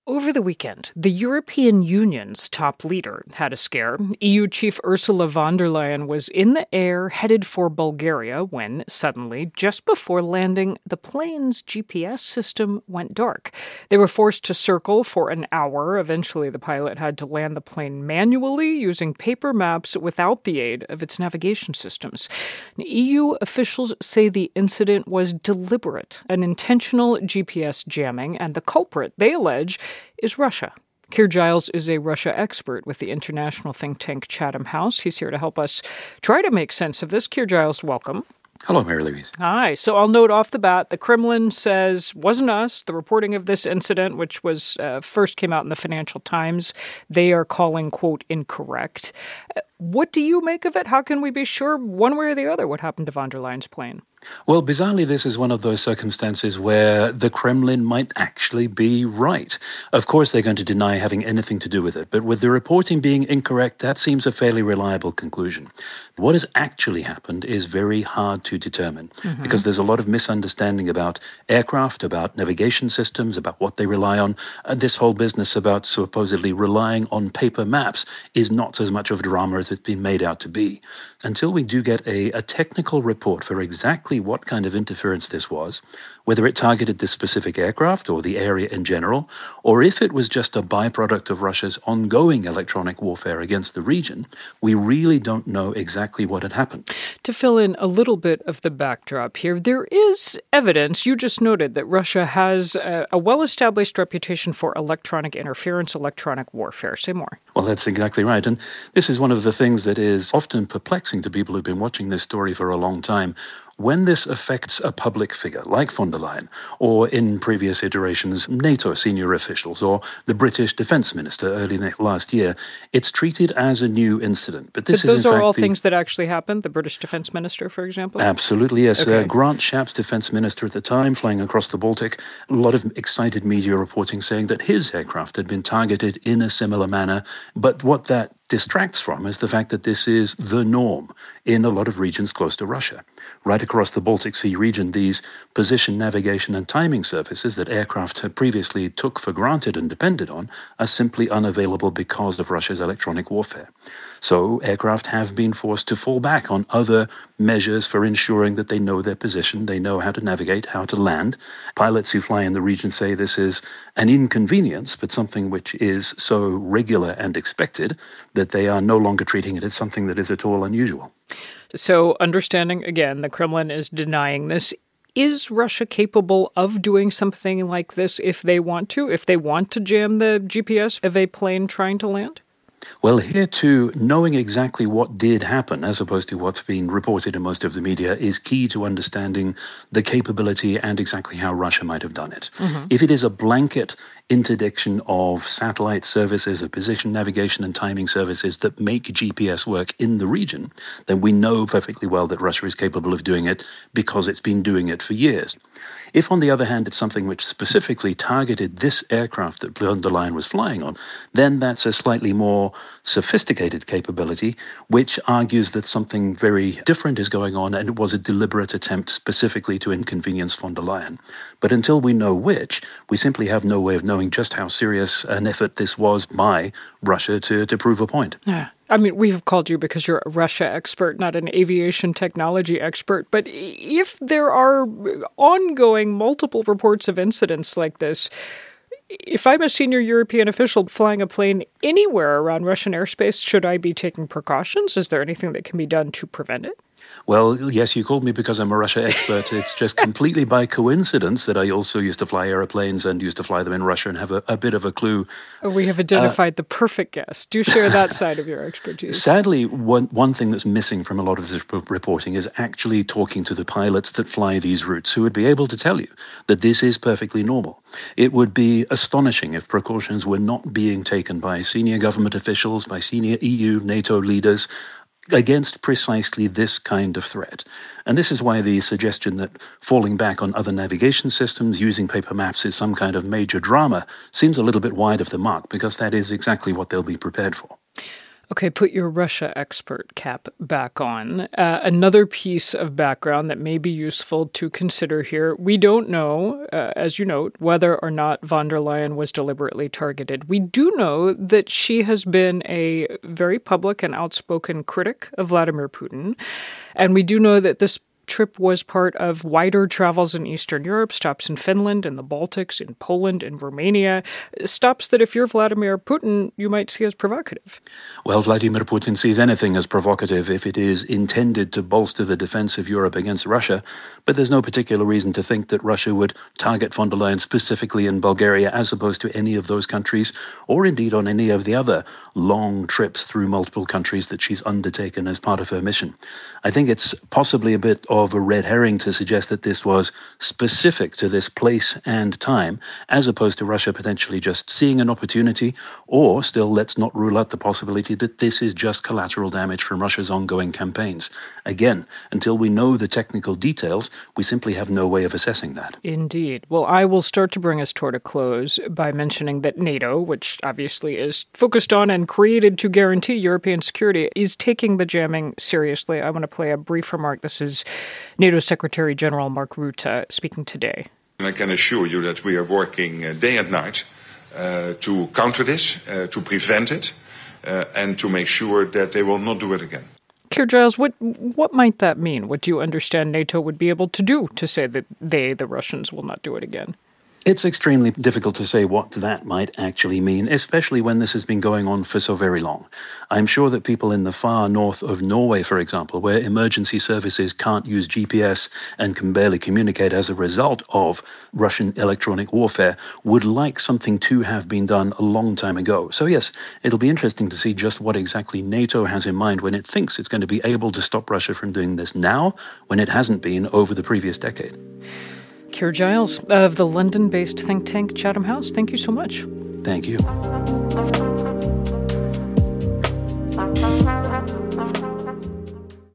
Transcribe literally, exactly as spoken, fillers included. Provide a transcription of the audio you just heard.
Over the weekend, the European Union's top leader had a scare. E U Chief Ursula von der Leyen was in the air headed for Bulgaria when, suddenly, just before landing, the plane's G P S system went dark. They were forced to circle for an hour. Eventually, the pilot had to land the plane manually using paper maps without the aid of its navigation systems. E U officials say the incident was deliberate, an intentional G P S jamming, and the culprit, they allege, is Russia. Keir Giles is a Russia expert with the international think tank Chatham House. He's here to help us try to make sense of this. Keir Giles, welcome. Hello, Mary Louise. Hi. So I'll note off the bat, the Kremlin says wasn't us. The reporting of this incident, which was uh, first came out in the Financial Times, they are calling, quote, incorrect. Uh, what do you make of it? How can we be sure one way or the other what happened to von der Leyen's plane? Well, bizarrely, this is one of those circumstances where the Kremlin might actually be right. Of course, they're going to deny having anything to do with it, but with the reporting being incorrect, that seems a fairly reliable conclusion. What has actually happened is very hard to determine mm-hmm. because there's a lot of misunderstanding about aircraft, about navigation systems, about what they rely on. And this whole business about supposedly relying on paper maps is not as much of a drama as it's been made out to be. Until we do get a, a technical report for exactly what kind of interference this was, whether it targeted this specific aircraft or the area in general, or if it was just a byproduct of Russia's ongoing electronic warfare against the region, we really don't know exactly what had happened. To fill in a little bit of the backdrop here, there is evidence, you just noted, that Russia has a, a well-established reputation for electronic interference, electronic warfare. Say more. Well, that's exactly right. And this is one of the things that is often perplexing to people who've been watching this story for a long time. When this affects a public figure like von der Leyen, or in previous iterations, NATO senior officials, or the British Defence Minister early last year, it's treated as a new incident. But this but is those in are fact all the, things that actually happened, the British Defence Minister, for example? Absolutely, yes. Okay. Uh, Grant Shapps, Defence Minister at the time, flying across the Baltic, a lot of excited media reporting saying that his aircraft had been targeted in a similar manner. But what that distracts from is the fact that this is the norm in a lot of regions close to Russia. Right across the Baltic Sea region, these position, navigation and timing services that aircraft had previously took for granted and depended on are simply unavailable because of Russia's electronic warfare. So aircraft have been forced to fall back on other measures for ensuring that they know their position, they know how to navigate, how to land. Pilots who fly in the region say this is an inconvenience, but something which is so regular and expected that they are no longer treating it as something that is at all unusual. So understanding, again, the Kremlin is denying this. Is Russia capable of doing something like this if they want to, if they want to jam the G P S of a plane trying to land? Well, here too, knowing exactly what did happen, as opposed to what's been reported in most of the media, is key to understanding the capability and exactly how Russia might have done it. Mm-hmm. If it is a blanket interdiction of satellite services, of position, navigation and timing services that make G P S work in the region, then we know perfectly well that Russia is capable of doing it because it's been doing it for years. If, on the other hand, it's something which specifically targeted this aircraft that von der Leyen was flying on, then that's a slightly more sophisticated capability, which argues that something very different is going on and it was a deliberate attempt specifically to inconvenience von der Leyen. But until we know which, we simply have no way of knowing just how serious an effort this was by Russia to, to prove a point. Yeah. I mean, we've called you because you're a Russia expert, not an aviation technology expert. But if there are ongoing multiple reports of incidents like this, if I'm a senior European official flying a plane anywhere around Russian airspace, should I be taking precautions? Is there anything that can be done to prevent it? Well, yes, you called me because I'm a Russia expert. It's just completely by coincidence that I also used to fly airplanes and used to fly them in Russia and have a, a bit of a clue. Oh, we have identified uh, the perfect guest. Do share that side of your expertise. Sadly, one, one thing that's missing from a lot of this reporting is actually talking to the pilots that fly these routes who would be able to tell you that this is perfectly normal. It would be astonishing if precautions were not being taken by senior government officials, by senior E U, NATO leaders, against precisely this kind of threat. And this is why the suggestion that falling back on other navigation systems, using paper maps is some kind of major drama seems a little bit wide of the mark, because that is exactly what they'll be prepared for. Okay, put your Russia expert cap back on. Uh, another piece of background that may be useful to consider here. We don't know, uh, as you note, whether or not von der Leyen was deliberately targeted. We do know that she has been a very public and outspoken critic of Vladimir Putin. And we do know that this trip was part of wider travels in Eastern Europe, stops in Finland and the Baltics, in Poland and Romania, stops that if you're Vladimir Putin, you might see as provocative. Well, Vladimir Putin sees anything as provocative if it is intended to bolster the defense of Europe against Russia, but there's no particular reason to think that Russia would target von der Leyen specifically in Bulgaria as opposed to any of those countries, or indeed on any of the other long trips through multiple countries that she's undertaken as part of her mission. I think it's possibly a bit of of a red herring to suggest that this was specific to this place and time, as opposed to Russia potentially just seeing an opportunity, or still, let's not rule out the possibility that this is just collateral damage from Russia's ongoing campaigns. Again, until we know the technical details, we simply have no way of assessing that. Indeed. Well, I will start to bring us toward a close by mentioning that NATO, which obviously is focused on and created to guarantee European security, is taking the jamming seriously. I want to play a brief remark. This is NATO Secretary General Mark Rutte speaking today. I can assure you that we are working uh, day and night uh, to counter this, uh, to prevent it, uh, and to make sure that they will not do it again. Keir Giles, what what might that mean? What do you understand NATO would be able to do to say that they, the Russians, will not do it again? It's extremely difficult to say what that might actually mean, especially when this has been going on for so very long. I'm sure that people in the far north of Norway, for example, where emergency services can't use G P S and can barely communicate as a result of Russian electronic warfare, would like something to have been done a long time ago. So yes, it'll be interesting to see just what exactly NATO has in mind when it thinks it's going to be able to stop Russia from doing this now, when it hasn't been over the previous decade. Keir Giles of the London-based think tank Chatham House, thank you so much. Thank you.